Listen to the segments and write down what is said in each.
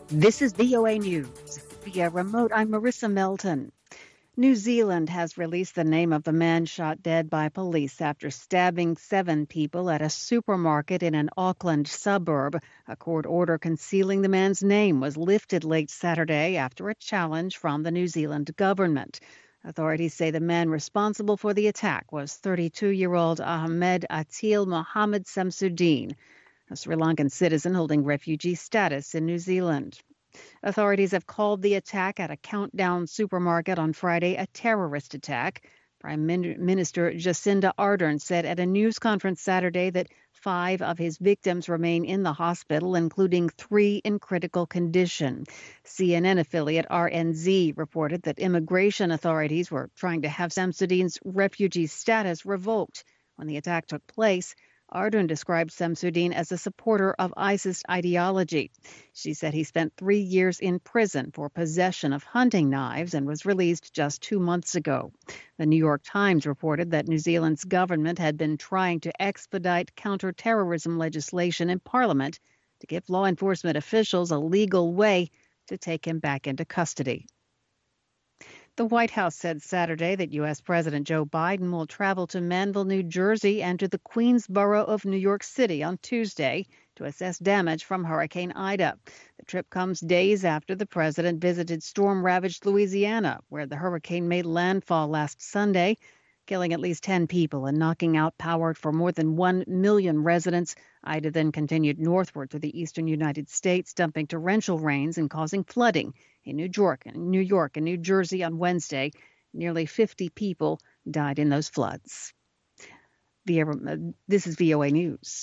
This is VOA News. Via remote, I'm Marissa Melton. New Zealand has released the name of the man shot dead by police after stabbing 7 people at a supermarket in an Auckland suburb. A court order concealing the man's name was lifted late Saturday after a challenge from the New Zealand government. Authorities say the man responsible for the attack was 32-year-old Ahmed Atil Mohammed Samsudeen, a Sri Lankan citizen holding refugee status in New Zealand. Authorities have called the attack at a Countdown supermarket on Friday a terrorist attack. Prime Minister Jacinda Ardern said at a news conference Saturday that 5 of his victims remain in the hospital, including 3 in critical condition. CNN affiliate RNZ reported that immigration authorities were trying to have Samsudeen's refugee status revoked when the attack took place. Ardern described Samsudeen as a supporter of ISIS ideology. She said he spent 3 years in prison for possession of hunting knives and was released just 2 months ago. The New York Times reported that New Zealand's government had been trying to expedite counterterrorism legislation in Parliament to give law enforcement officials a legal way to take him back into custody. The White House said Saturday that U.S. President Joe Biden will travel to Manville, New Jersey, and to the Queensboro of New York City on Tuesday to assess damage from Hurricane Ida. The trip comes days after the president visited storm-ravaged Louisiana, where the hurricane made landfall last Sunday, killing at least 10 people and knocking out power for more than 1 million residents. Ida then continued northward to the eastern United States, dumping torrential rains and causing flooding in New York and New Jersey on Wednesday. Nearly 50 people died in those floods. This is VOA News.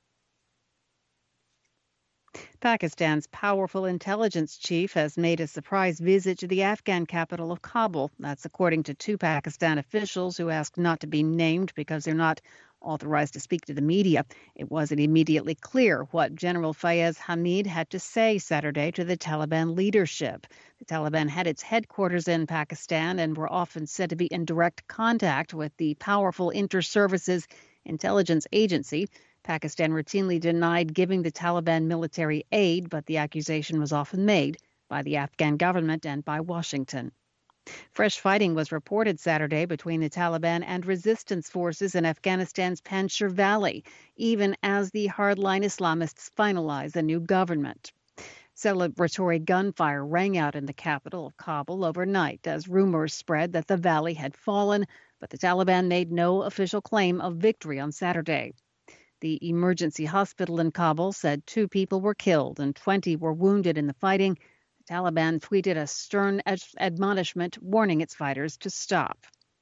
Pakistan's powerful intelligence chief has made a surprise visit to the Afghan capital of Kabul. That's according to 2 Pakistan officials who asked not to be named because they're not authorized to speak to the media. It wasn't immediately clear what General Fayez Hamid had to say Saturday to the Taliban leadership. The Taliban had its headquarters in Pakistan and were often said to be in direct contact with the powerful Inter-Services Intelligence Agency. Pakistan routinely denied giving the Taliban military aid, but the accusation was often made by the Afghan government and by Washington. Fresh fighting was reported Saturday between the Taliban and resistance forces in Afghanistan's Panjshir Valley, even as the hardline Islamists finalized a new government. Celebratory gunfire rang out in the capital of Kabul overnight as rumors spread that the valley had fallen, but the Taliban made no official claim of victory on Saturday. The emergency hospital in Kabul said 2 people were killed and 20 were wounded in the fighting. The Taliban tweeted a stern admonishment warning its fighters to stop.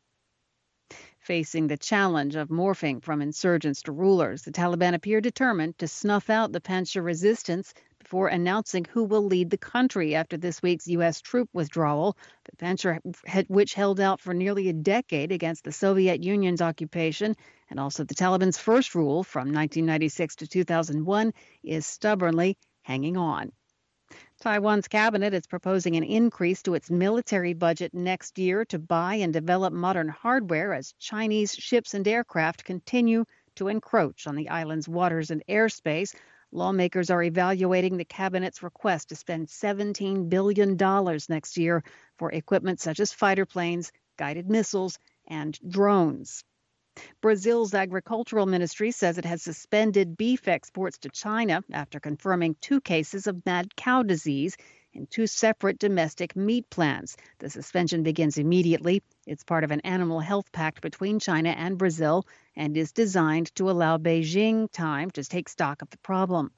Facing the challenge of morphing from insurgents to rulers, the Taliban appear determined to snuff out the Panjshir resistance before announcing who will lead the country after this week's U.S. troop withdrawal. The Panjshir, which held out for nearly a decade against the Soviet Union's occupation, and also the Taliban's first rule from 1996 to 2001, is stubbornly hanging on. Taiwan's cabinet is proposing an increase to its military budget next year to buy and develop modern hardware as Chinese ships and aircraft continue to encroach on the island's waters and airspace. Lawmakers are evaluating the cabinet's request to spend $17 billion next year for equipment such as fighter planes, guided missiles, and drones. Brazil's agricultural ministry says it has suspended beef exports to China after confirming 2 cases of mad cow disease in 2 separate domestic meat plants. The suspension begins immediately. It's part of an animal health pact between China and Brazil and is designed to allow Beijing time to take stock of the problem.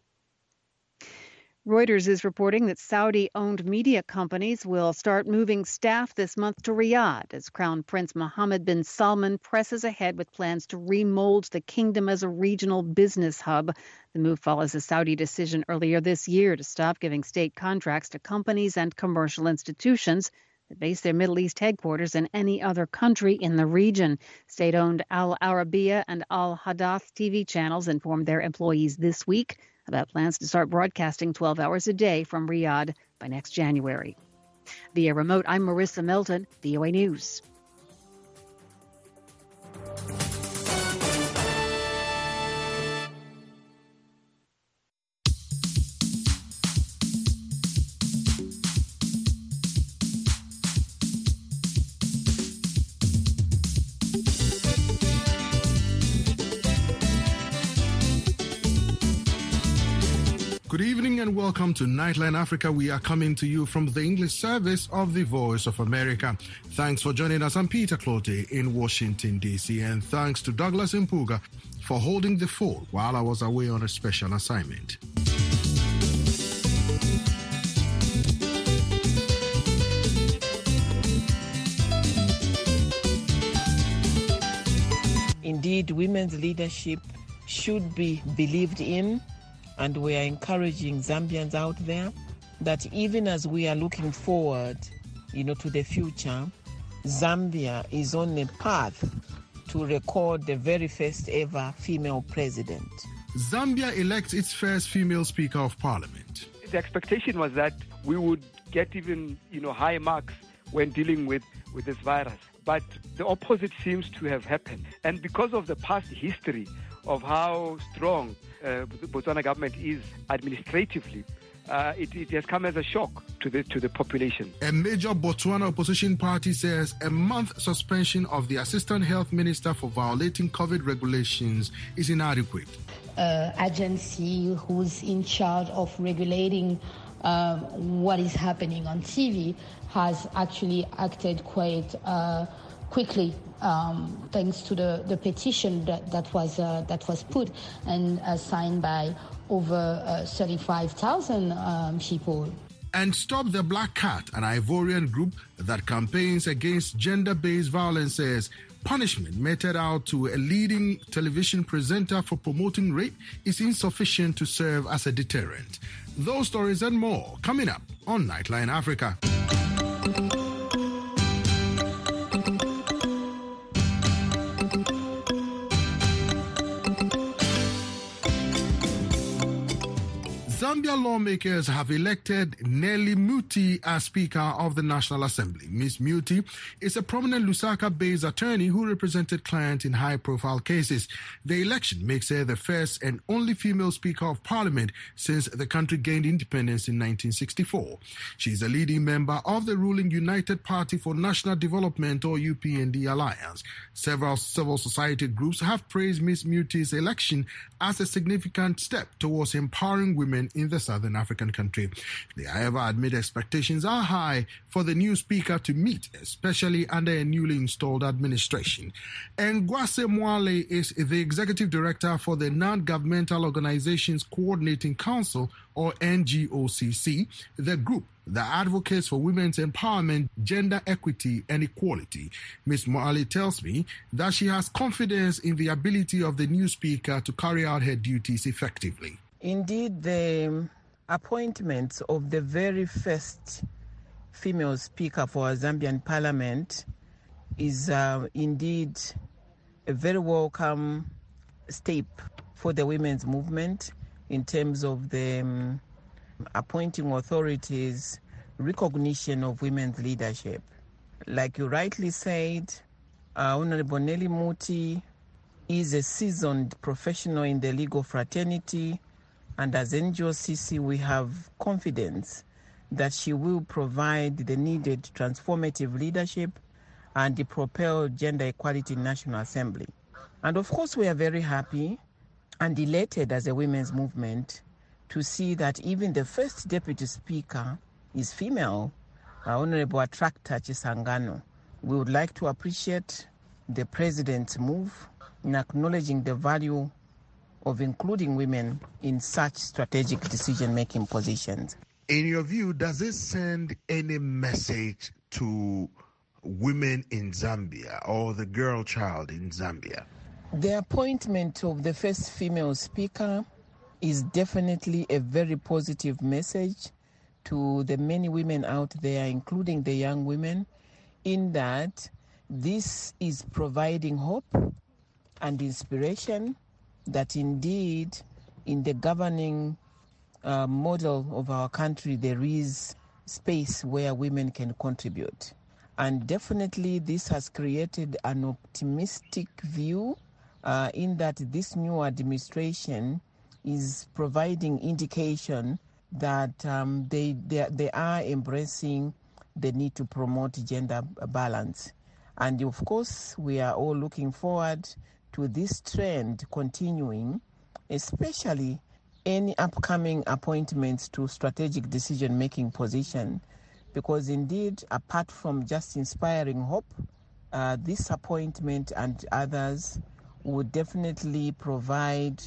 Reuters is reporting that Saudi-owned media companies will start moving staff this month to Riyadh as Crown Prince Mohammed bin Salman presses ahead with plans to remold the kingdom as a regional business hub. The move follows a Saudi decision earlier this year to stop giving state contracts to companies and commercial institutions that base their Middle East headquarters in any other country in the region. State-owned Al Arabiya and Al Hadath TV channels informed their employees this week about plans to start broadcasting 12 hours a day from Riyadh by next January. Via remote, I'm Marissa Melton, VOA News. Good evening and welcome to Nightline Africa. We are coming to you from the English service of the Voice of America. Thanks for joining us. I'm Peter Clote in Washington, D.C. And thanks to Douglas Mpuga for holding the fort while I was away on a special assignment. Indeed, women's leadership should be believed in, and we are encouraging Zambians out there that even as we are looking forward, to the future, Zambia is on a path to record the very first ever female president. Zambia elects its first female Speaker of Parliament. The expectation was that we would get even, high marks when dealing with this virus. But the opposite seems to have happened. And because of the past history of how strong the Botswana government is administratively, it has come as a shock to the population. A major Botswana opposition party says a month suspension of the Assistant Health Minister for violating COVID regulations is inadequate. Agency who's in charge of regulating what is happening on TV has actually acted quite quickly, thanks to the petition that was put and signed by over 35,000 people. And Stop the Black Cat, an Ivorian group that campaigns against gender-based violence, says punishment meted out to a leading television presenter for promoting rape is insufficient to serve as a deterrent. Those stories and more coming up on Nightline Africa. Zambia lawmakers have elected Nelly Muti as Speaker of the National Assembly. Ms. Muti is a prominent Lusaka-based attorney who represented clients in high-profile cases. The election makes her the first and only female Speaker of Parliament since the country gained independence in 1964. She is a leading member of the ruling United Party for National Development, or UPND Alliance. Several civil society groups have praised Ms. Muti's election as a significant step towards empowering women in the Southern African country. They, however, admit expectations are high for the new speaker to meet, especially under a newly installed administration. Ngwase Mwale is the executive director for the Non-Governmental Organizations Coordinating Council, or NGOCC, the group that advocates for women's empowerment, gender equity, and equality. Ms. Mwale tells me that she has confidence in the ability of the new speaker to carry out her duties effectively. Indeed, the appointment of the very first female speaker for our Zambian parliament is indeed a very welcome step for the women's movement in terms of the appointing authorities' recognition of women's leadership. Like you rightly said, Honorable Nelly Muti is a seasoned professional in the legal fraternity, and as NGOCC, we have confidence that she will provide the needed transformative leadership and propel gender equality in National Assembly. And of course, we are very happy and elated as a women's movement to see that even the first deputy speaker is female, Honorable Attractor Chisangano. We would like to appreciate the president's move in acknowledging the value of including women in such strategic decision-making positions. In your view, does this send any message to women in Zambia or the girl child in Zambia? The appointment of the first female speaker is definitely a very positive message to the many women out there, including the young women, in that this is providing hope and inspiration that indeed in the governing model of our country there is space where women can contribute. And definitely this has created an optimistic view in that this new administration is providing indication that they are embracing the need to promote gender balance. And of course, we are all looking forward to this trend continuing, especially any upcoming appointments to strategic decision-making position, because indeed, apart from just inspiring hope, this appointment and others would definitely provide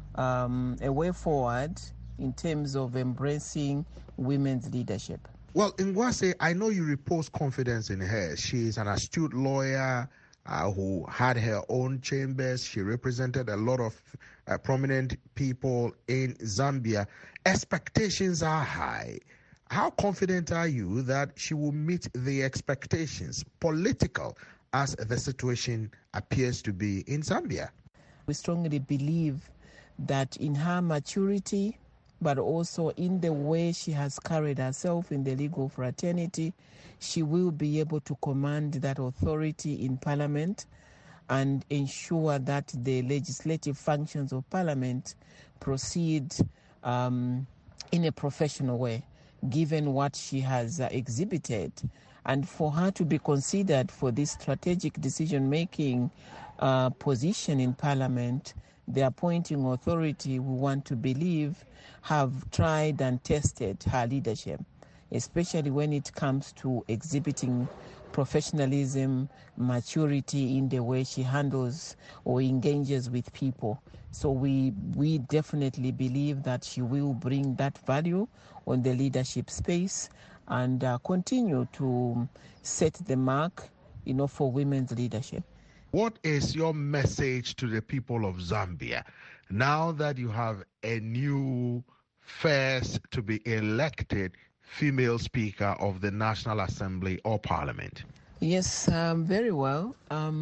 a way forward in terms of embracing women's leadership. Well, Ngwase, I know you repose confidence in her. She is an astute lawyer who had her own chambers. She represented a lot of prominent people in Zambia. Expectations are high. How confident are you that she will meet the expectations, political, as the situation appears to be in Zambia? We strongly believe that in her maturity, but also in the way she has carried herself in the legal fraternity, she will be able to command that authority in Parliament and ensure that the legislative functions of Parliament proceed in a professional way, given what she has exhibited. And for her to be considered for this strategic decision-making position in Parliament, the appointing authority, we want to believe, have tried and tested her leadership, especially when it comes to exhibiting professionalism, maturity in the way she handles or engages with people. So we definitely believe that she will bring that value on the leadership space and continue to set the mark, for women's leadership. What is your message to the people of Zambia now that you have a new first to be elected female Speaker of the National Assembly or Parliament? Yes, very well.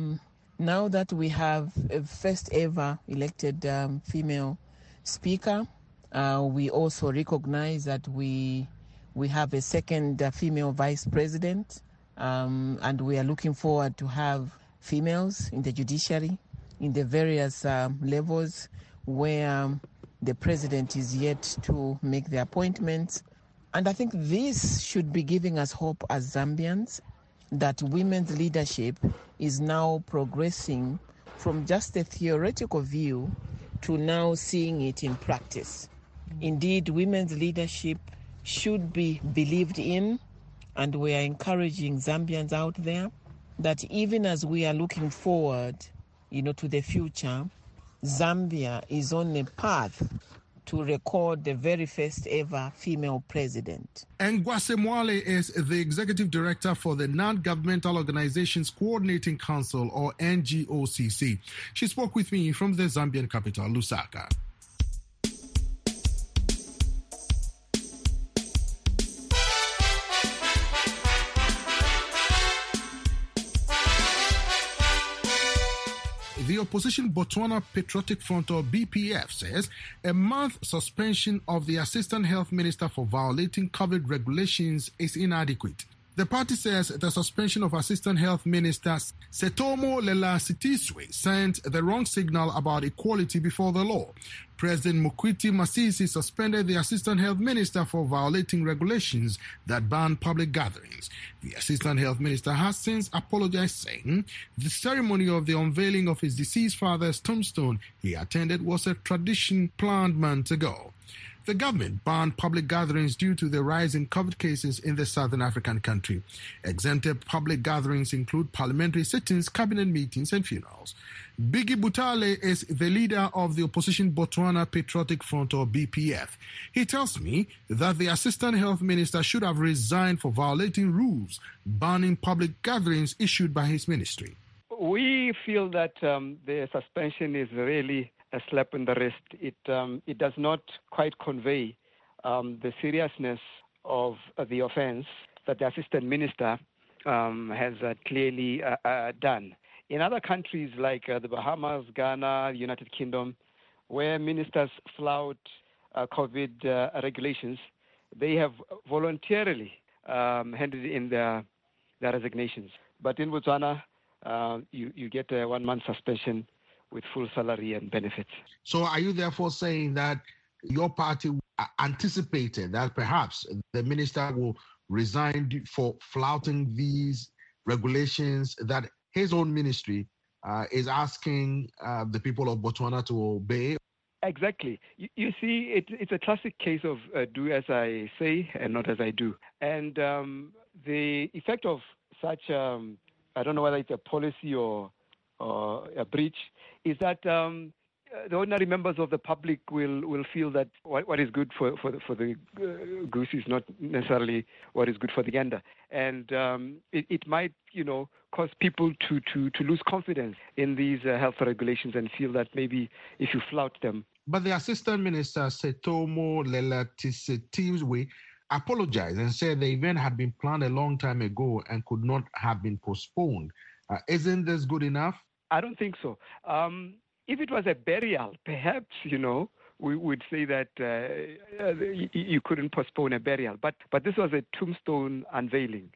Now that we have a first ever elected female Speaker, we also recognize that we have a second female Vice President, and we are looking forward to have females in the judiciary, in the various levels where the president is yet to make the appointments. And I think this should be giving us hope as Zambians that women's leadership is now progressing from just a theoretical view to now seeing it in practice. Indeed, women's leadership should be believed in, and we are encouraging Zambians out there that even as we are looking forward, to the future, Zambia is on a path to record the very first ever female president. Ngwase Mwale is the executive director for the Non-Governmental Organizations Coordinating Council, or NGOCC. She spoke with me from the Zambian capital, Lusaka. The opposition Botswana Patriotic Front, or BPF, says a month suspension of the Assistant Health Minister for violating COVID regulations is inadequate. The party says the suspension of Assistant Health Minister Setomo Lela-Sitiswe sent the wrong signal about equality before the law. President Mokwiti Masisi suspended the Assistant Health Minister for violating regulations that ban public gatherings. The Assistant Health Minister has since apologized, saying the ceremony of the unveiling of his deceased father's tombstone he attended was a tradition planned months ago. The government banned public gatherings due to the rise in COVID cases in the southern African country. Exempted public gatherings include parliamentary sittings, cabinet meetings, and funerals. Biggie Butale is the leader of the opposition Botswana Patriotic Front, or BPF. He tells me that the Assistant Health Minister should have resigned for violating rules banning public gatherings issued by his ministry. We feel that the suspension is really a slap in the wrist. It does not quite convey the seriousness of the offense that the assistant minister has clearly done. In other countries like the Bahamas, Ghana, the United Kingdom, where ministers flout COVID regulations, they have voluntarily handed in their resignations. But in Botswana, you get a 1-month suspension with full salary and benefits. So are you therefore saying that your party anticipated that perhaps the minister will resign for flouting these regulations that his own ministry is asking the people of Botswana to obey? Exactly. You see, it's a classic case of do as I say and not as I do. And the effect of such, I don't know whether it's a policy or a breach, is that the ordinary members of the public will feel that what is good for the goose is not necessarily what is good for the gander, and it might cause people to lose confidence in these health regulations and feel that maybe if you flout them. But the Assistant Minister Setomo Lelatisetiwe apologized and said the event had been planned a long time ago and could not have been postponed. Isn't this good enough? I don't think so. If it was a burial, perhaps, we would say that you couldn't postpone a burial. But this was a tombstone unveiling.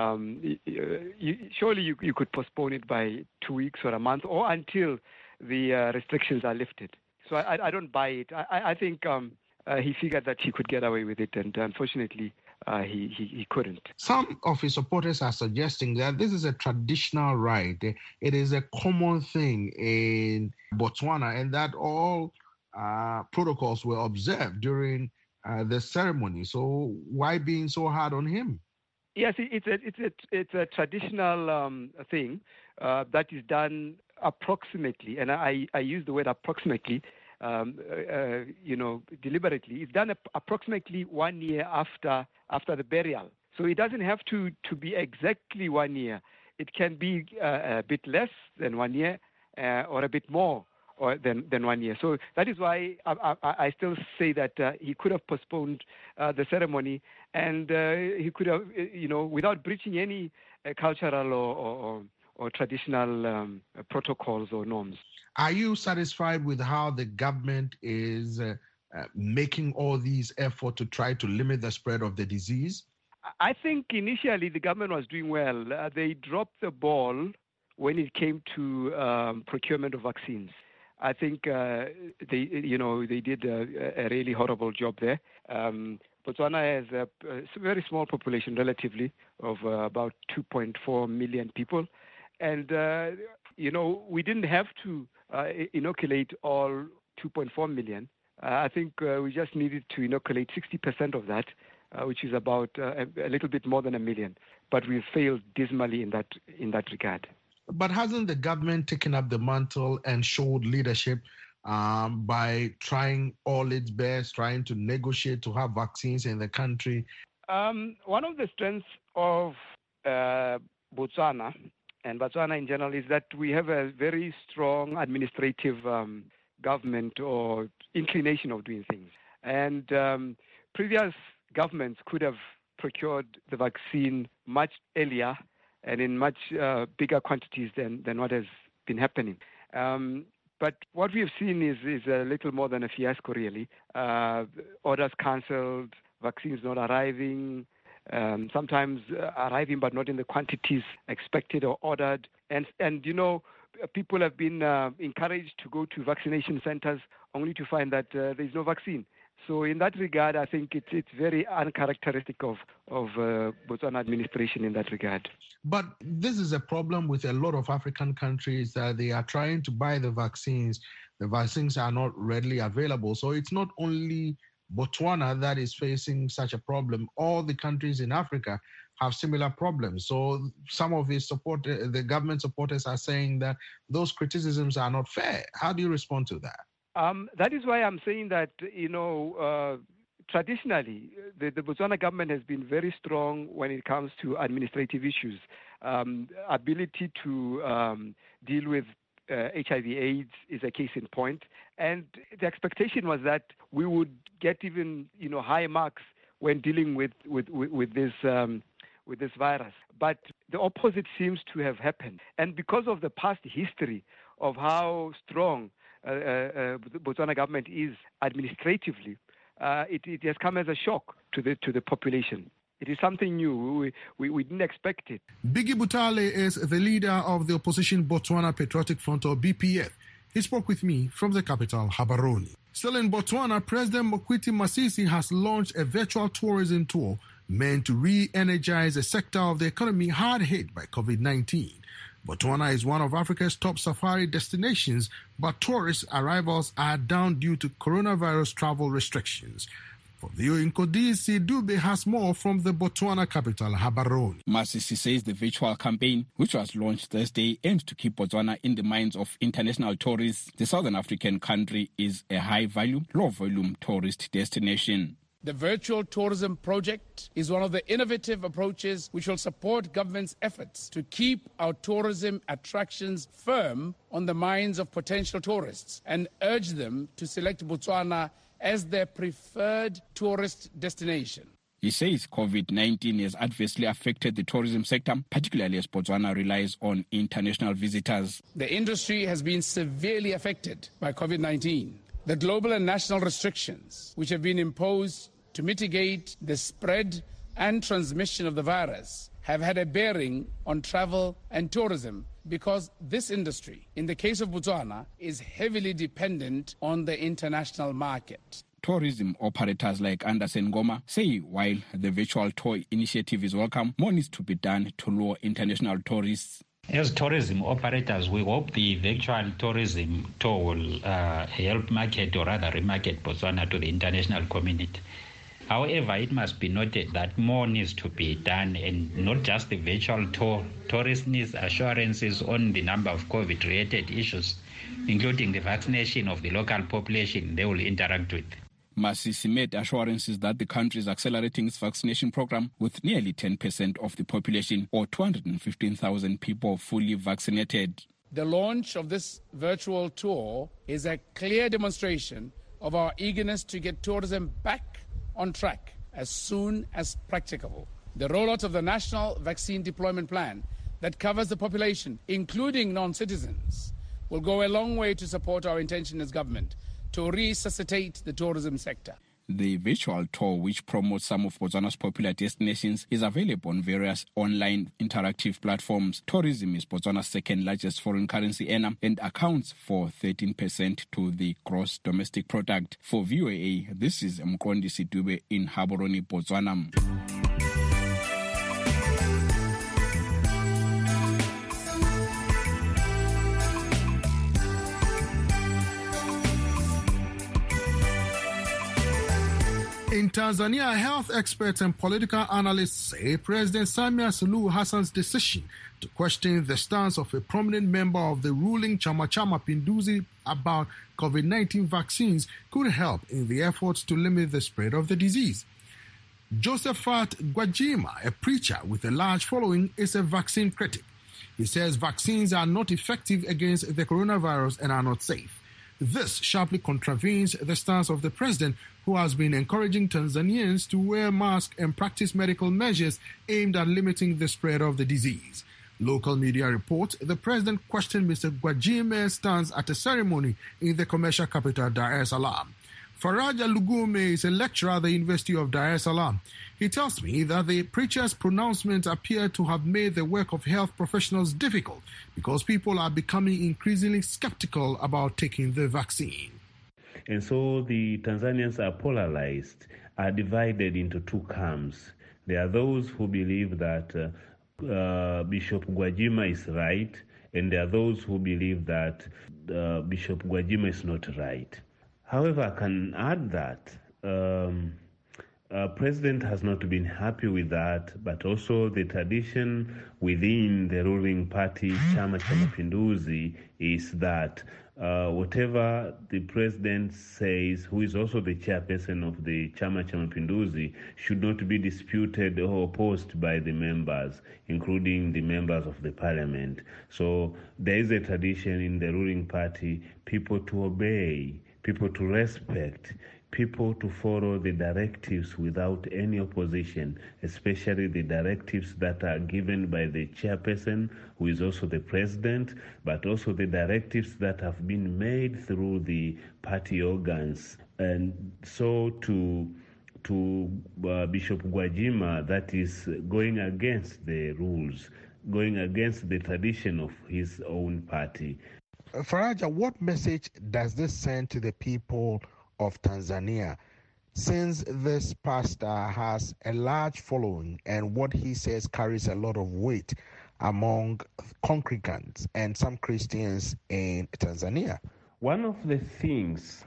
Surely you could postpone it by 2 weeks or a month or until the restrictions are lifted. So I don't buy it. I think he figured that he could get away with it, and unfortunately, he couldn't. Some of his supporters are suggesting that this is a traditional right. It is a common thing in Botswana, and that all protocols were observed during the ceremony. So why being so hard on him? Yes, it's a traditional thing that is done approximately, and I use the word approximately. Deliberately. It's done approximately 1 year after the burial. So it doesn't have to be exactly 1 year. It can be a bit less than 1 year or a bit more than 1 year. So that is why I still say that he could have postponed the ceremony, and he could have, without breaching any cultural or traditional protocols or norms. Are you satisfied with how the government is making all these efforts to try to limit the spread of the disease? I think initially the government was doing well. They dropped the ball when it came to procurement of vaccines. I think they did a really horrible job there. Botswana has a very small population relatively of about 2.4 million people. And, we didn't have to inoculate all 2.4 million. I think we just needed to inoculate 60% of that, which is about a little bit more than 1 million. But we failed dismally in that regard. But hasn't the government taken up the mantle and showed leadership by trying all its best, trying to negotiate to have vaccines in the country? One of the strengths of Botswana and Botswana in general is that we have a very strong administrative government or inclination of doing things. And previous governments could have procured the vaccine much earlier and in much bigger quantities than what has been happening. But what we have seen is a little more than a fiasco, really. Orders cancelled, vaccines not arriving, sometimes arriving but not in the quantities expected or ordered. And people have been encouraged to go to vaccination centers only to find that there is no vaccine. So in that regard, I think it's very uncharacteristic of Botswana administration in that regard. But this is a problem with a lot of African countries that they are trying to buy the vaccines. The vaccines are not readily available. So it's not only Botswana that is facing such a problem. All the countries in Africa have similar problems. So some of the government supporters are saying that those criticisms are not fair. How do you respond to that? That is why I'm saying that, traditionally, the Botswana government has been very strong when it comes to administrative issues. Ability to deal with HIV/AIDS is a case in point. And the expectation was that we would get even, high marks when dealing with this virus. But the opposite seems to have happened. And because of the past history of how strong the Botswana government is administratively, it has come as a shock to the population. It is something new. We didn't expect it. Biggie Butale is the leader of the opposition Botswana Patriotic Front, or BPF. He spoke with me from the capital, Gaborone. Still in Botswana, President Mokgweetsi Masisi has launched a virtual tourism tour meant to re-energize a sector of the economy hard hit by COVID-19. Botswana is one of Africa's top safari destinations, but tourist arrivals are down due to coronavirus travel restrictions. For the Nkodisi Dube has more from the Botswana capital, Gaborone. Masisi says the virtual campaign, which was launched Thursday, aims to keep Botswana in the minds of international tourists. The Southern African country is a high-value, low-volume tourist destination. The virtual tourism project is one of the innovative approaches which will support government's efforts to keep our tourism attractions firm on the minds of potential tourists and urge them to select Botswana as their preferred tourist destination. He says COVID-19 has adversely affected the tourism sector, particularly as Botswana relies on international visitors. The industry has been severely affected by COVID-19. The global and national restrictions which have been imposed to mitigate the spread and transmission of the virus have had a bearing on travel and tourism because this industry, in the case of Botswana, is heavily dependent on the international market. Tourism operators like Anderson Ngoma say while the virtual tour initiative is welcome, more needs to be done to lure international tourists. As tourism operators, we hope the virtual tourism tour will help market or rather remarket Botswana to the international community. However, it must be noted that more needs to be done, and not just the virtual tour. Tourists need assurances on the number of COVID-related issues, including the vaccination of the local population they will interact with. Masisi made assurances that the country is accelerating its vaccination program with nearly 10% of the population, or 215,000 people, fully vaccinated. The launch of this virtual tour is a clear demonstration of our eagerness to get tourism back on track as soon as practicable. The rollout of the National Vaccine Deployment Plan that covers the population, including non-citizens, will go a long way to support our intention as government to resuscitate the tourism sector. The virtual tour, which promotes some of Botswana's popular destinations, is available on various online interactive platforms. Tourism is Botswana's second largest foreign currency earner and accounts for 13% to the gross domestic product. For VOA, this is Mkondisi Dube in Gaborone, Botswana. In Tanzania, health experts and political analysts say President Samia Suluhu Hassan's decision to question the stance of a prominent member of the ruling Chama cha Mapinduzi about COVID-19 vaccines could help in the efforts to limit the spread of the disease. Josephat Gwajima, a preacher with a large following, is a vaccine critic. He says vaccines are not effective against the coronavirus and are not safe. This sharply contravenes the stance of the president, who has been encouraging Tanzanians to wear masks and practice medical measures aimed at limiting the spread of the disease. Local media report the president questioned Mr. Gwajima's stance at a ceremony in the commercial capital Dar es Salaam. Faraja Lugume is a lecturer at the University of Dar es Salaam. He tells me that the preacher's pronouncements appear to have made the work of health professionals difficult because people are becoming increasingly skeptical about taking the vaccine. And so the Tanzanians are polarized, are divided into two camps. There are those who believe that Bishop Gwajima is right, and there are those who believe that Bishop Gwajima is not right. However, I can add that President has not been happy with that, but also the tradition within the ruling party, Chama cha Mapinduzi, is that whatever the president says, who is also the chairperson of the Chama cha Mapinduzi, should not be disputed or opposed by the members, including the members of the parliament. So there is a tradition in the ruling party, people to obey, people to respect, people to follow the directives without any opposition, especially the directives that are given by the chairperson, who is also the president, but also the directives that have been made through the party organs. And so to Bishop Gwajima, that is going against the rules, going against the tradition of his own party. Faraja, what message does this send to the people of Tanzania, since this pastor has a large following and what he says carries a lot of weight? among congregants and some Christians in Tanzania? One of the things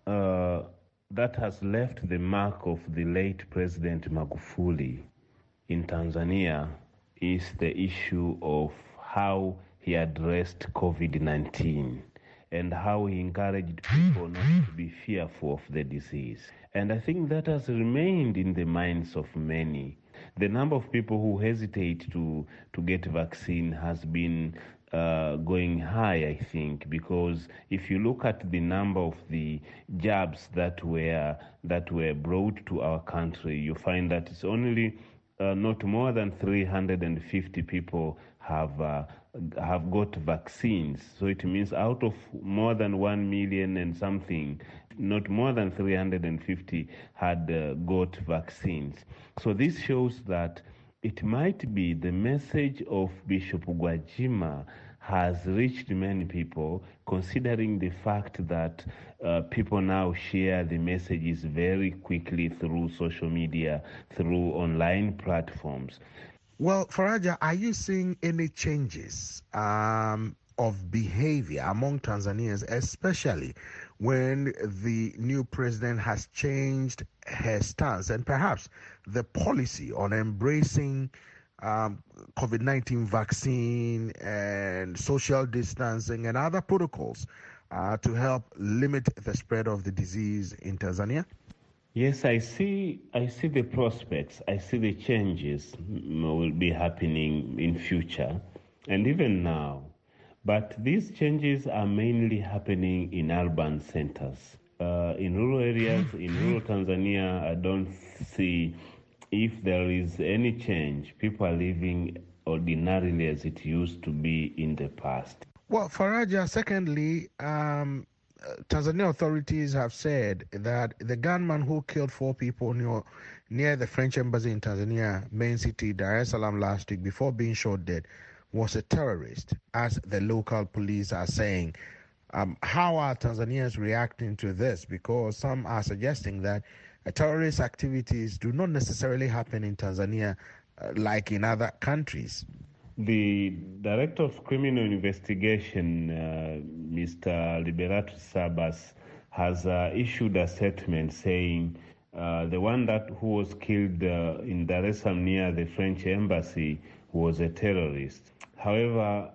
that has left the mark of the late President Magufuli in Tanzania is the issue of how he addressed COVID-19 and how he encouraged people not to be fearful of the disease. And I think that has remained in the minds of many. The number of people who hesitate to get vaccine has been going high, I think, because if you look at the number of the jabs that were brought to our country, you find that it's only not more than 350 people have got vaccines. So it means out of more than 1 million and something, not more than 350 had got vaccines. So this shows that it might be the message of Bishop Gwajima has reached many people, considering the fact that people now share the messages very quickly through social media, through online platforms. Well, Faraja, are you seeing any changes of behavior among Tanzanians, especially when the new president has changed her stance and perhaps the policy on embracing COVID-19 vaccine and social distancing and other protocols to help limit the spread of the disease in Tanzania? Yes, I see the prospects. I see the changes will be happening in future and even now. But these changes are mainly happening in urban centers. In rural areas, in rural Tanzania, I don't see if there is any change. People are living ordinarily as it used to be in the past. Well, Faraja, secondly, Tanzania authorities have said that the gunman who killed 4 people near the French embassy in Tanzania, main city, Dar es Salaam, last week before being shot dead was a terrorist, as the local police are saying. How are Tanzanians reacting to this? Because some are suggesting that terrorist activities do not necessarily happen in Tanzania like in other countries. The Director of Criminal Investigation, Mr. Liberato Sabas, has issued a statement saying the one who was killed in Dar es Salaam near the French embassy was a terrorist. However,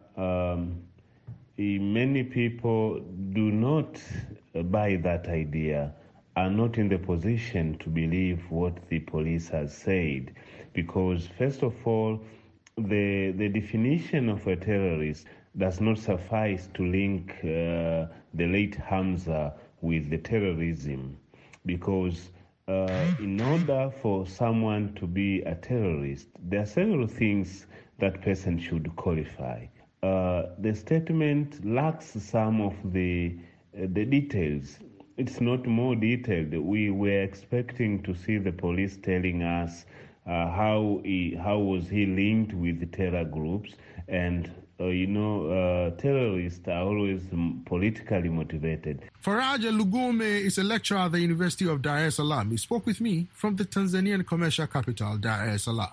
many people do not buy that idea, are not in the position to believe what the police has said, because first of all, the definition of a terrorist does not suffice to link the late Hamza with the terrorism, because in order for someone to be a terrorist, there are several things that person should qualify. The statement lacks some of the details. It's not more detailed. We were expecting to see the police telling us how was he linked with the terror groups, and terrorists are always politically motivated. Faraja Lugume is a lecturer at the University of Dar es Salaam. He spoke with me from the Tanzanian commercial capital, Dar es Salaam.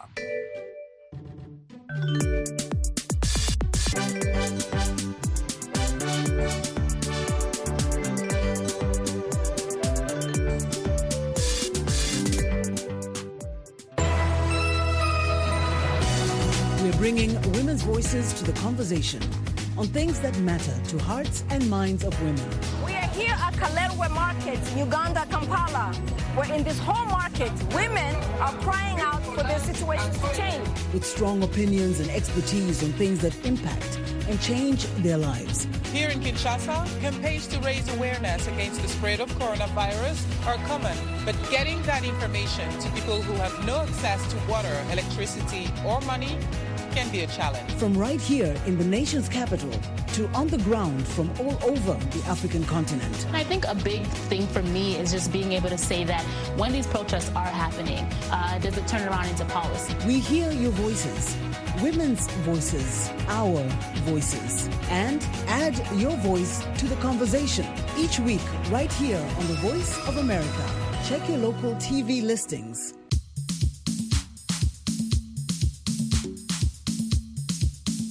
We're bringing women's voices to the conversation on things that matter to hearts and minds of women. We are here at Kalerwe Market, Uganda, Kampala, where in this whole market, women are crying out for their situations to change. With strong opinions and expertise on things that impact and change their lives. Here in Kinshasa, campaigns to raise awareness against the spread of coronavirus are common, but getting that information to people who have no access to water, electricity, or money can be a challenge. From right here in the nation's capital to on the ground from all over the African continent. I think a big thing for me is just being able to say that when these protests are happening, does it turn around into policy? We hear your voices, women's voices, our voices, and add your voice to the conversation each week right here on The Voice of America. Check your local TV listings.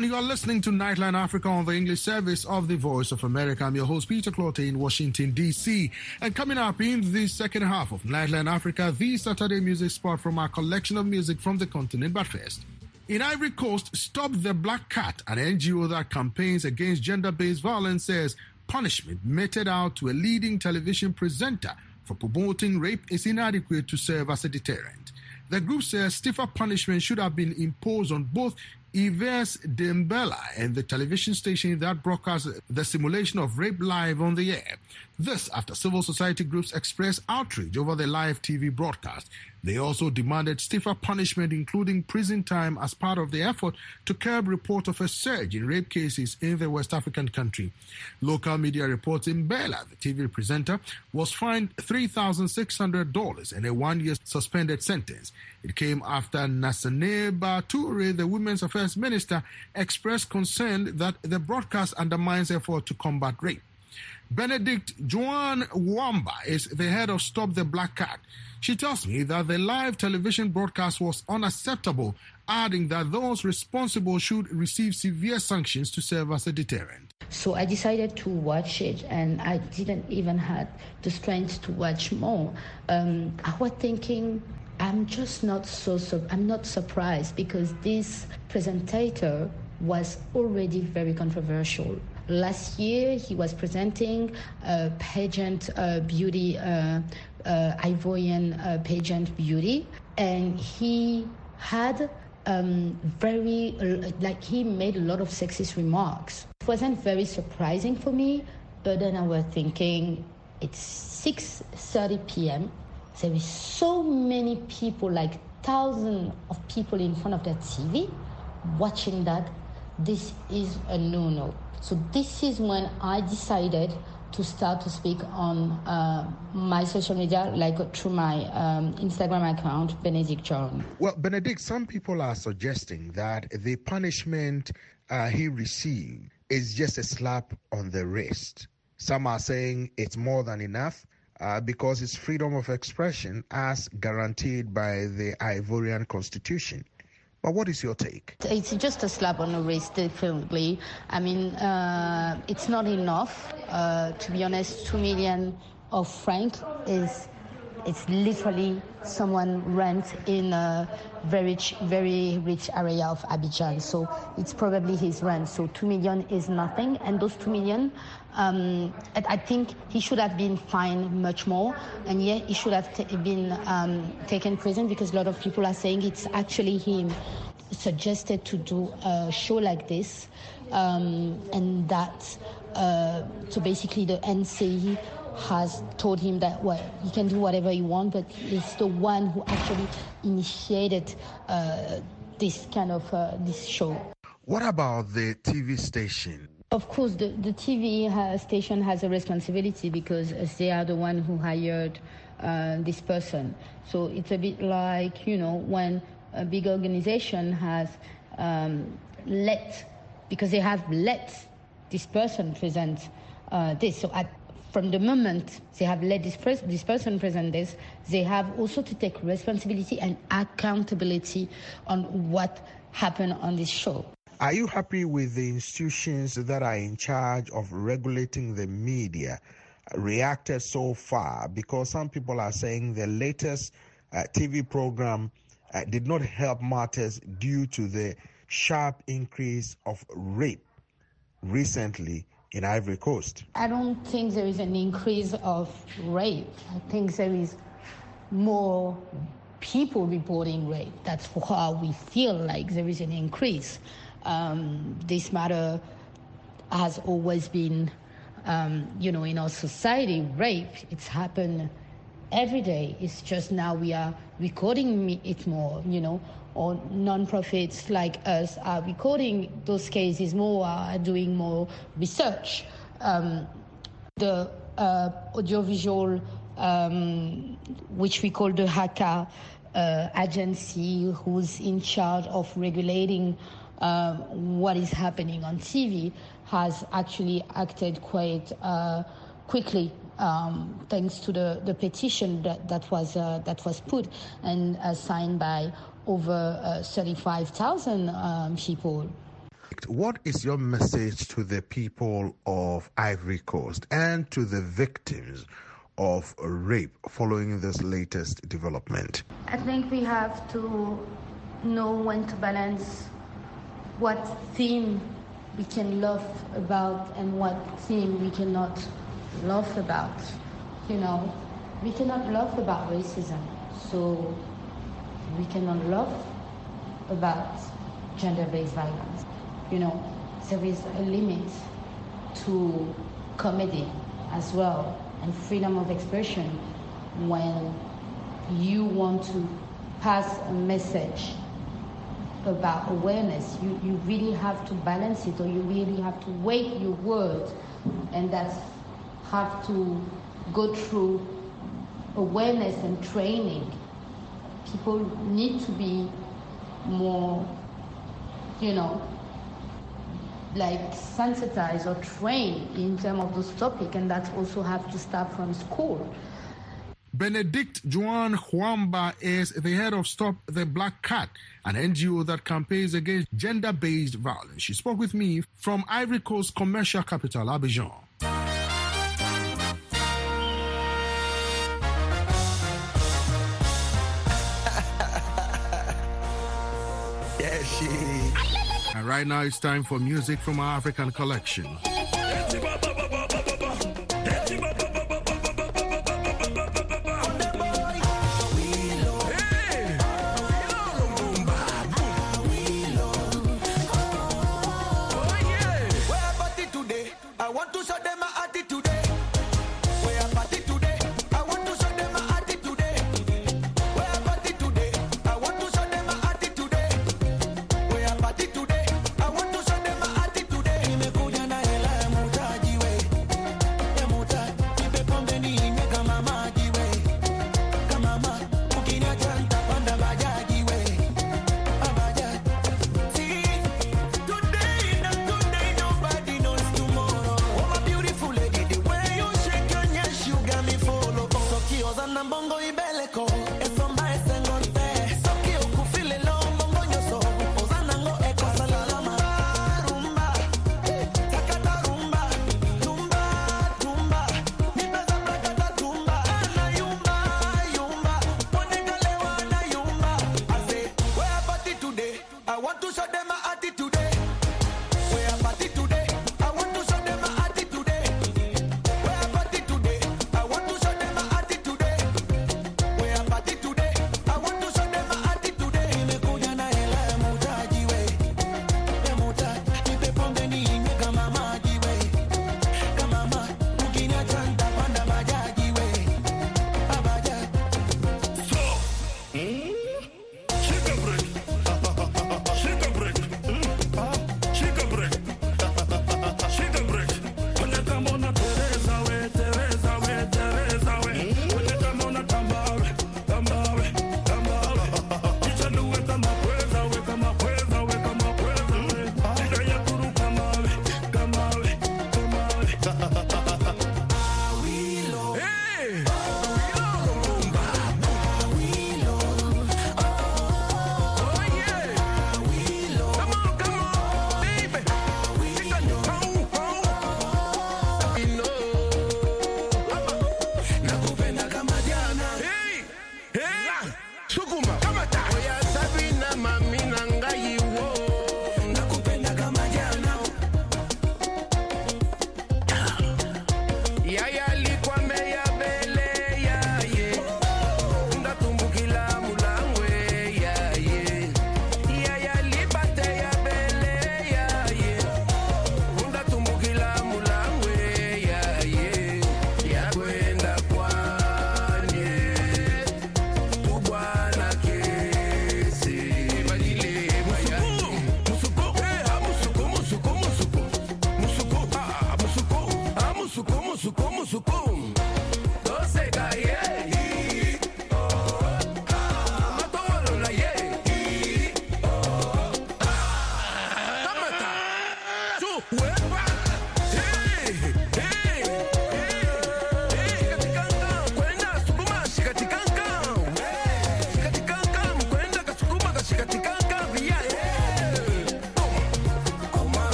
And you are listening to Nightline Africa on the English service of the Voice of America. I'm your host, Peter Clote in Washington, D.C. And coming up in the second half of Nightline Africa, the Saturday music spot from our collection of music from the continent. But first, in Ivory Coast, Stop the Black Cat, an NGO that campaigns against gender-based violence, says punishment meted out to a leading television presenter for promoting rape is inadequate to serve as a deterrent. The group says stiffer punishment should have been imposed on both Yves Dembella and the television station that broadcasts the simulation of rape live on the air. This after civil society groups expressed outrage over the live TV broadcast. They also demanded stiffer punishment, including prison time, as part of the effort to curb report of a surge in rape cases in the West African country. Local media reports Mbella, the TV presenter, was fined $3,600 and a one-year suspended sentence. It came after Nassaneba Toure, the Women's Affairs Minister, expressed concern that the broadcast undermines effort to combat rape. Benedict Joan Wamba is the head of Stop the Black Cat. She tells me that the live television broadcast was unacceptable, adding that those responsible should receive severe sanctions to serve as a deterrent. So I decided to watch it, and I didn't even have the strength to watch more. I was thinking, I'm not surprised, because this presenter was already very controversial. Last year, he was presenting a pageant beauty, Ivorian pageant beauty, and he had he made a lot of sexist remarks. It wasn't very surprising for me, but then I was thinking, it's 6:30 p.m. There is so many people, like thousands of people in front of that TV watching that. This is a no-no. So this is when I decided to start to speak on my social media, like through my Instagram account, Benedict John. Well, Benedict, some people are suggesting that the punishment he received is just a slap on the wrist. Some are saying it's more than enough because it's freedom of expression as guaranteed by the Ivorian Constitution. But what is your take? It's just a slap on the wrist, definitely. I mean, it's not enough. To be honest, 2 million of francs it's literally someone rent in a very rich area of Abidjan. So it's probably his rent. So 2 million is nothing. And those 2 million, I think he should have been fined much more. And yet he should have been taken prison, because a lot of people are saying it's actually him suggested to do a show like this. And that, so basically the NCI has told him that, well, he can do whatever he wants, but he's the one who actually initiated this kind of this show. What about the TV station? Of course, the TV station has a responsibility, because they are the one who hired this person. So it's a bit like, when a big organization has because they have let this person present this. So from the moment they have let this person present this, they have also to take responsibility and accountability on what happened on this show. Are you happy with the institutions that are in charge of regulating the media reacted so far? Because some people are saying the latest TV program did not help matters due to the sharp increase of rape recently in Ivory Coast. I don't think there is an increase of rape. I think there is more people reporting rape. That's how we feel like there is an increase. This matter has always been, in our society, rape. It's happened every day. It's just now we are recording it more, or non-profits like us are recording those cases more, are doing more research. The audiovisual, which we call the HACA agency, who's in charge of regulating what is happening on TV, has actually acted quite quickly, thanks to the petition that was put and signed by over 35,000 people. Benedict, what is your message to the people of Ivory Coast and to the victims of rape following this latest development? I think we have to know when to balance what theme we can laugh about and what theme we cannot laugh about. You know, we cannot laugh about racism, so we cannot laugh about gender-based violence. You know, there is a limit to comedy as well and freedom of expression when you want to pass a message about awareness. You really have to balance it, or you really have to weight your words, and that's have to go through awareness and training. People need to be more, you know, like sensitized or trained in terms of those topics, and that also have to start from school. Benedict Juan Huamba is the head of Stop the Black Cat, an NGO that campaigns against gender-based violence. She spoke with me from Ivory Coast commercial capital, Abidjan. And right now it's time for music from our African collection. Beauty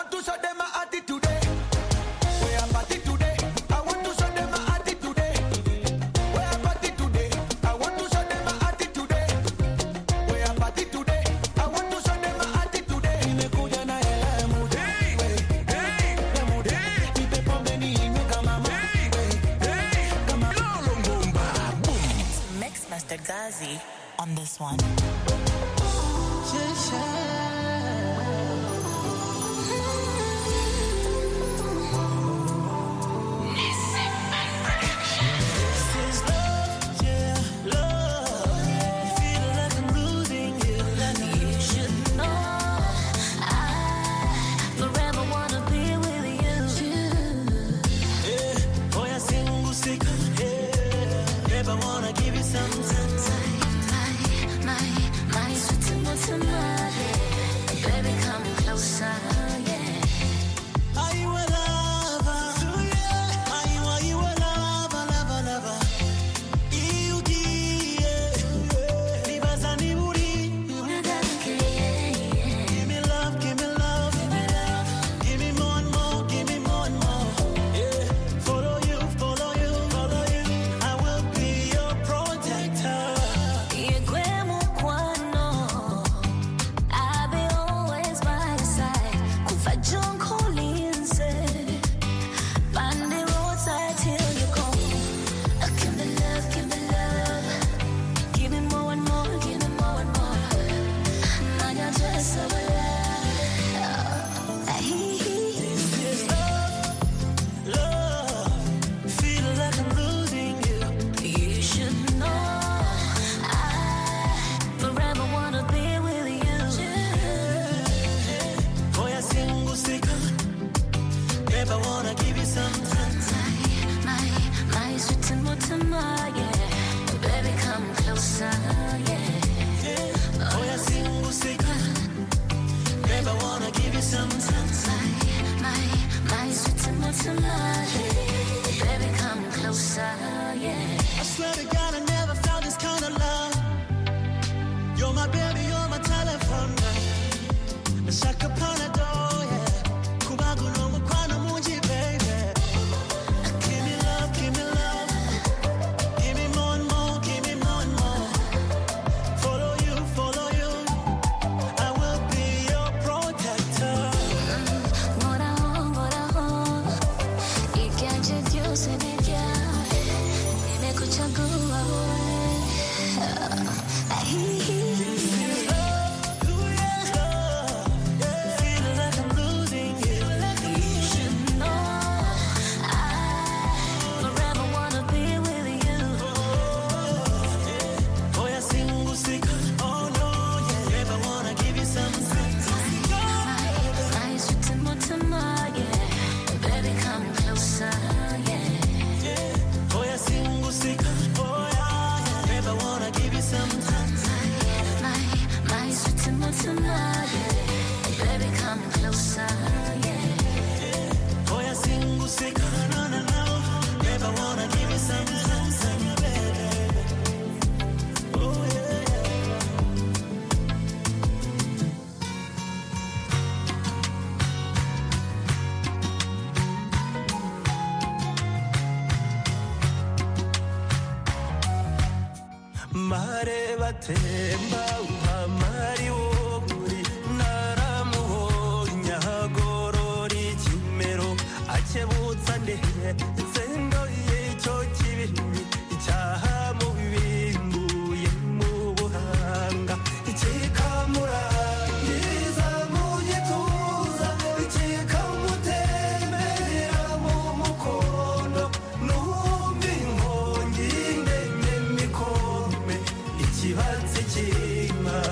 want to show them my attitude today. We are party today. I want to show them my attitude today. We are party today. I want to show them my attitude today. We are party today. I want to show them my attitude today. Nimekuja na hela ya muda. Hey, ya muda. Nipe pombe ninywe kama mama. Kama Lolongomba. Boom. Mix Master Gazi on this one. Mare batemba uhamari woguri naramuhonya gorori kimero akebutsa ndehe zendo yecho kibiri icyaha mu bibimbuye mu buhanga ikikamura yiza mu gituza ikikamutemera mu mukono numva inkongi ndenye mikome ikibatsi kima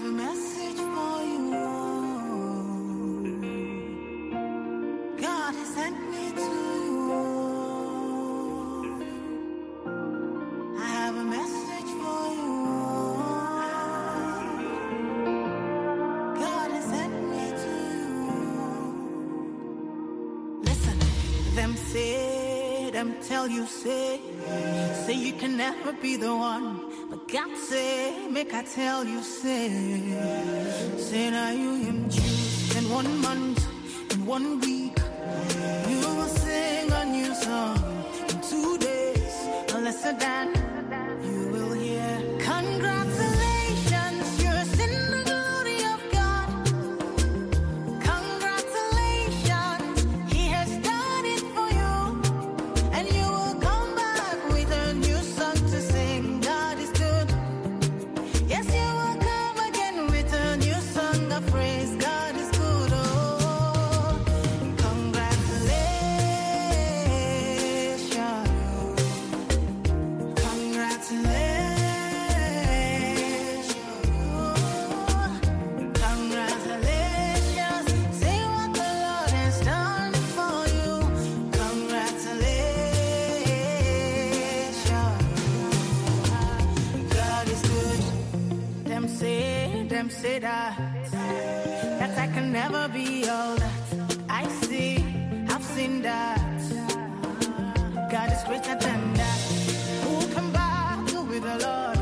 have a message for you. God has sent me to you. I have a message for you. God has sent me to you. Listen, them say, them tell you, say you can never be the one. But God say, make I tell you, say now you him choose in 1 month, in 1 week. You will sing a new song in 2 days, a lesser than you will hear. Congratulations, you're in the glory of God. Congratulations, He has done it for you, and you will come back with a new song to sing. God is good. Yes, you will come again with a new song of praise. God is good. Oh, congratulations. Congratulations. Congratulations. See what the Lord has done for you. Congratulations. God is good. Them say that I can never be all that I see. I've seen that God is greater than that. Who can battle with the Lord?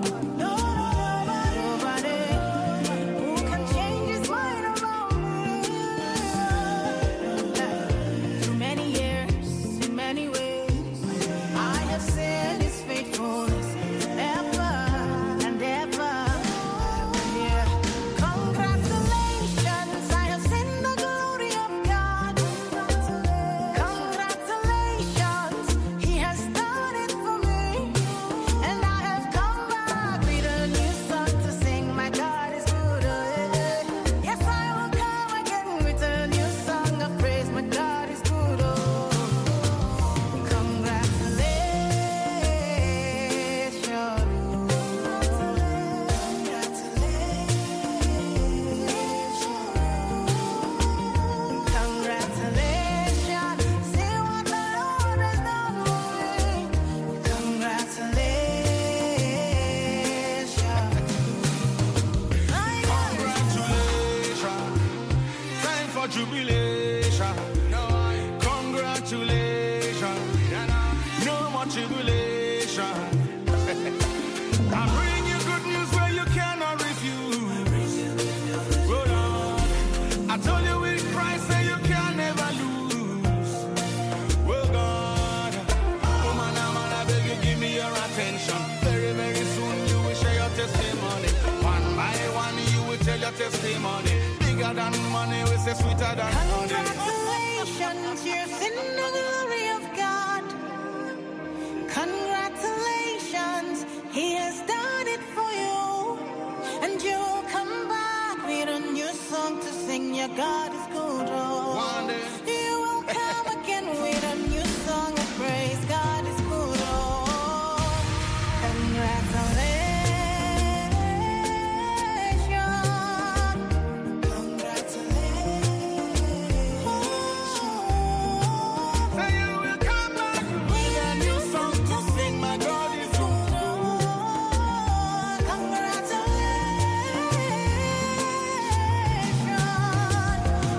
Nobody. Who can change His mind around me? Through many years, in many ways, I have seen His faithfulness ever and ever. Yeah. Congratulations, I have seen the glory of God. Congratulations, He has done it for me, and I have come back with a new song to sing. My God is good. Yes, I will come again with a new song of praise. My God is good. Congratulations, see what the Lord has done for me. Congratulations. Congratulations, time for jubilation. Congratulations, no more tribulation. I bring you good news where you cannot refuse. Oh Lord, I told you with Christ that you can never lose. Oh God, woman, I beg you, give me your attention. Very, very soon you will share your testimony. One by one you will tell your testimony. Bigger than money, we say sweeter than honey. Congratulations, you're in the glory of God. Congratulations, He has done it for you, and you'll come back with a new song to sing. Your God is good. Oh, One day. you will come again with a new song of praise. God is good. Oh, congratulations. Say you will come back with a new song to sing. My God is good. Congratulations.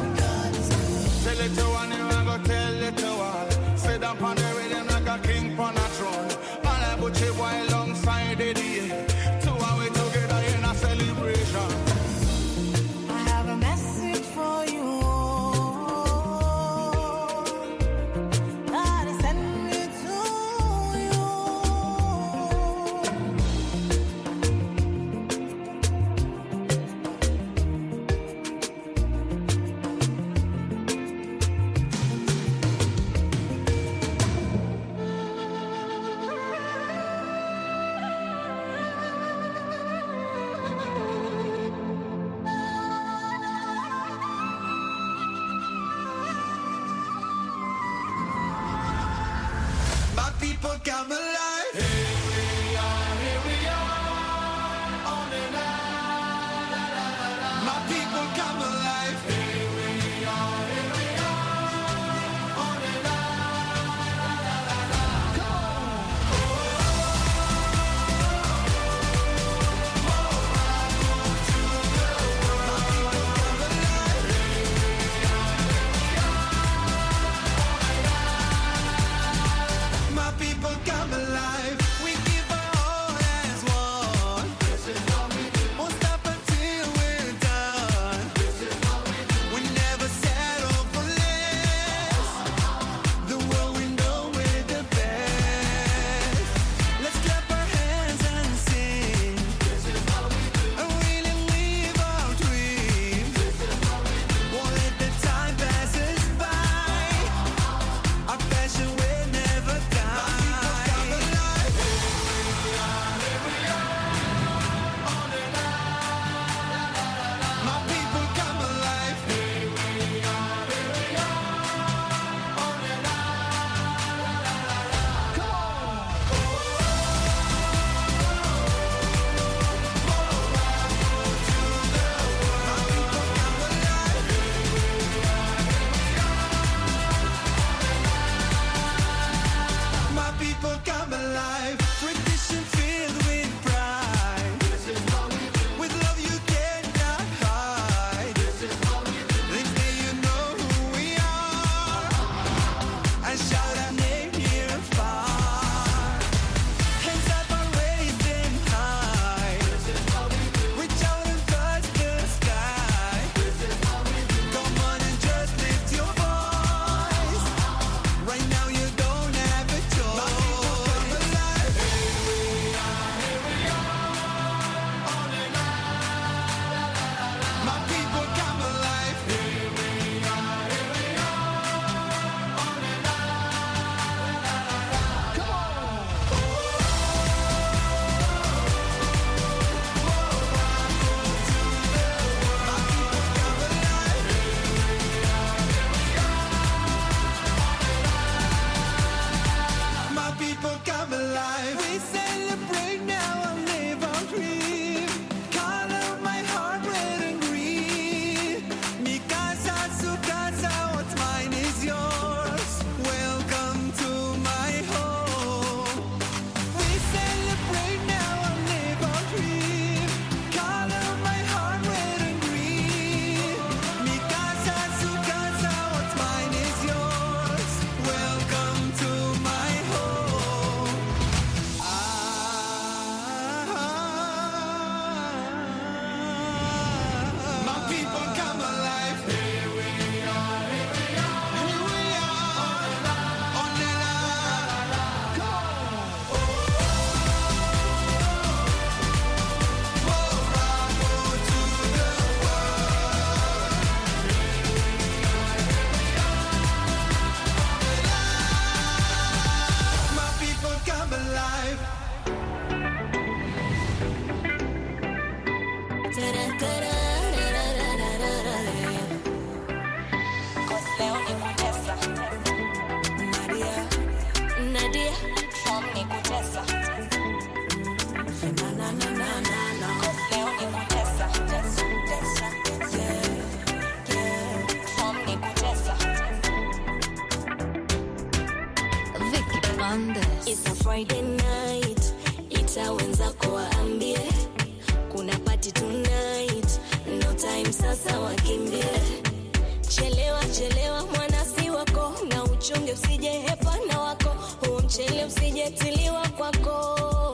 It's a Friday night, itawenza kuwaambie kuna party tonight, no time sasa wakimbie. Chelewa chelewa mwanasi wako, na uchunge usije hepa na wako, huo mchele usije tiliwa kwako.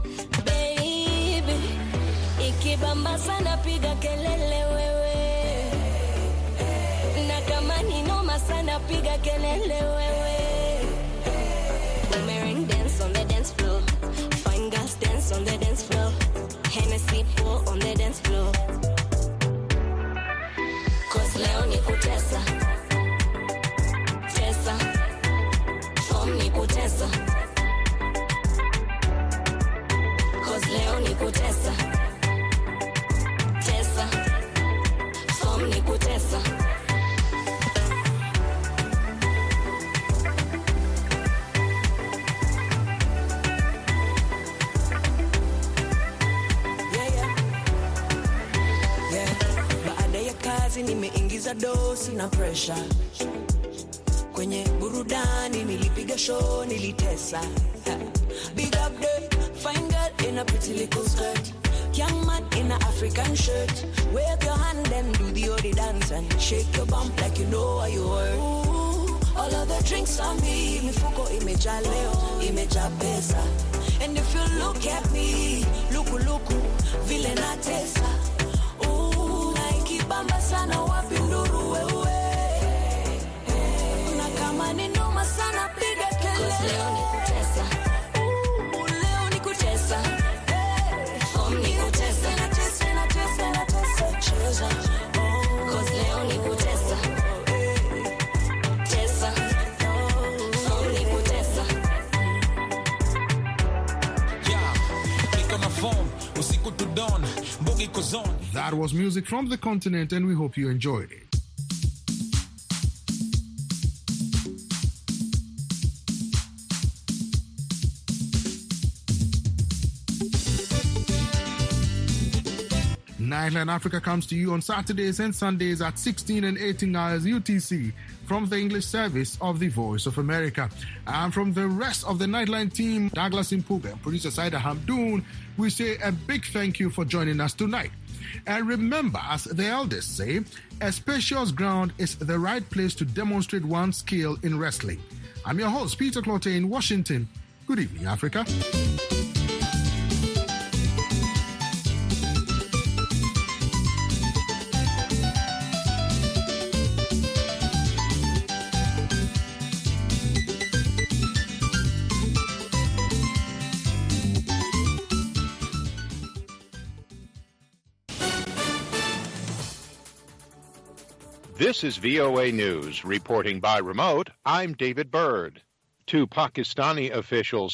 Baby, ikibamba sana piga kelele wewe, na kama ni noma sana piga kelele wewe. Boomerang dance on the dance floor, fine girls dance on the dance floor, Hennessy pour on the dance floor. Cause leo ni kutesa, tesa, form ni kutesa. Cause leo ni kutesa, tesa, form ni kutesa. Nimeingiza dosi na pressure kwenye burudani, nilipiga show, nilitesa. Big up the fine girl in a pretty little skirt, young man in a African shirt. Wave your hand and do the odi dance and shake your bump like you know what you were. Ooh, all of the drinks on me, mifuko imejaa leo, imejaa pesa. And if you look at me, luku vile natesa. Bamba sana wapi nduru wewe, na kama ni noma sana piga kelele. Cause leo ni kutesa, leo ni kutesa, form ni kutesa, na cheza. Cause leo ni kutesa, tesa, form ni kutesa. Yeah, niko na form, usiku to dawn, boogie goes on. That was music from the continent, and we hope you enjoyed it. Nightline Africa comes to you on Saturdays and Sundays at 16 and 18 hours UTC from the English service of the Voice of America. And from the rest of the Nightline team, Douglas Impuga and producer Saida Hamdoun, we say a big thank you for joining us tonight. And remember, as the elders say, a spacious ground is the right place to demonstrate one's skill in wrestling. I'm your host, Peter Clottey in Washington. Good evening, Africa. This is VOA News. Reporting by remote, I'm David Byrd. Two Pakistani officials